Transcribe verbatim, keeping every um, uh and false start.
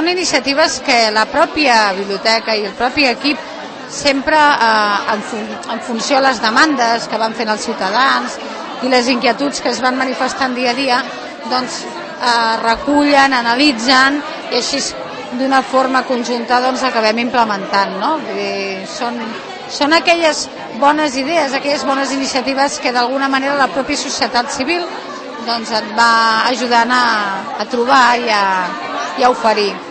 són iniciatives que la pròpia biblioteca i el propi equip sempre eh, en, fun en funció de les demandes que van fent els ciutadans i les inquietuds que es van manifestant dia a dia, doncs eh, recullen, analitzen i així d'una forma conjunta doncs, acabem implementant. No? Vull dir, són, són aquelles bones idees, aquelles bones iniciatives que d'alguna manera la pròpia societat civil doncs, et va ajudant a, a trobar i a, i a oferir.